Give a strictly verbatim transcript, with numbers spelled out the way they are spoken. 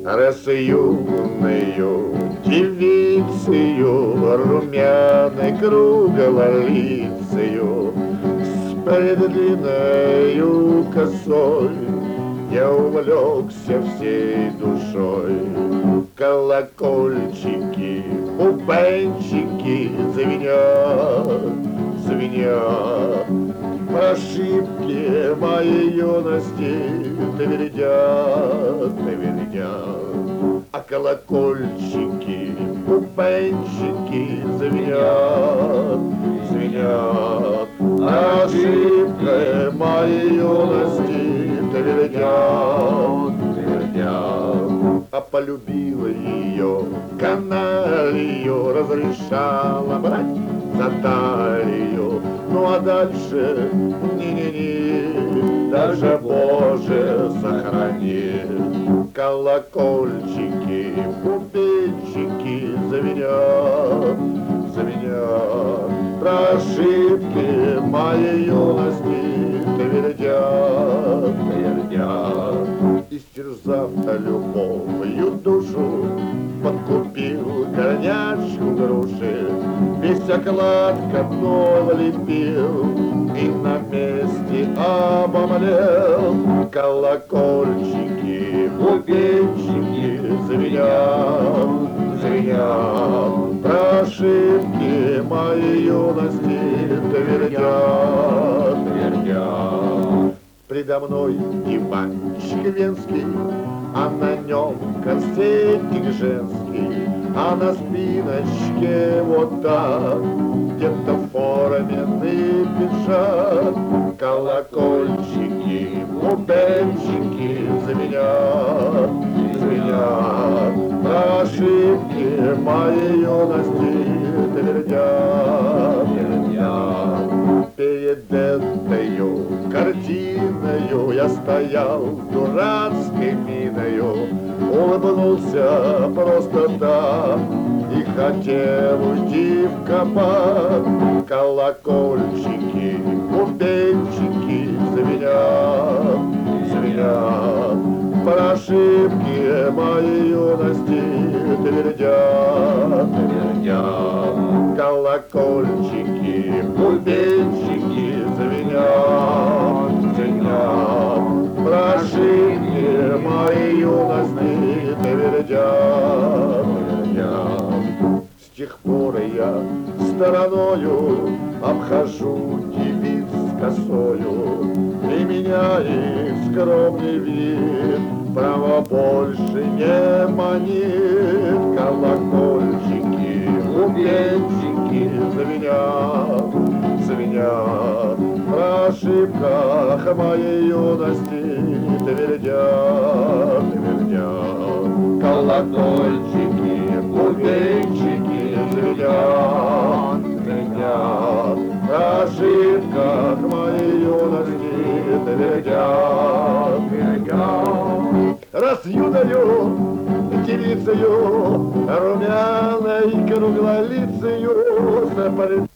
Раз юною девицею, румяной круглолицею, с предлинною косой я увлекся всей душой. Колокольчики, бубенчики звенят, звенят. Ошибки моей юности твердят, твердят. А колокольчики, бубенчики звенят, звенят. Ошибки моей юности твердят, твердят. А полюбила ее каналью, разрешала брать за талию. Ну а дальше не-не-не, даже Боже сохрани. Колокольчики, бубенчики звенят, звенят. Про ошибки моей юности твердят, твердят. Истерзав любовью душу, подкупил горняшку груши, весь оклад котов лепил и на месте обомлел. Колокольчики, бубенчики звенят, звенят. Про ошибки моей юности твердят, твердят. Предо мной диванчик венский, а на нем корсетик женский, а на спиночке вот так где-то форменный пиджак. Колокольчики, бубенчики звенят, звенят. Про ошибки моей юности твердят, твердят. Перед этою картиною я стоял дурацкой миною, улыбнулся просто так и хотел уйти в кабак. Колокольчики, бубенчики звенят, звенят. Про ошибки моей юности твердят, твердят. Колокольчики, бубенчики звенят, звенят. Про ошибки моей юности твердят, твердят. С тех пор я стороною обхожу девиц с косою, и меня их скромный вид право больше не манит. Колокольчики, бубенчики звенят, звенят. Про ошибках моей юности твердят, твердят. Колокольчики, бубенчики звенят, звенят. Про ошибках моей юности твердят, твердят. Раз юною девицею, румяной круглолицею, с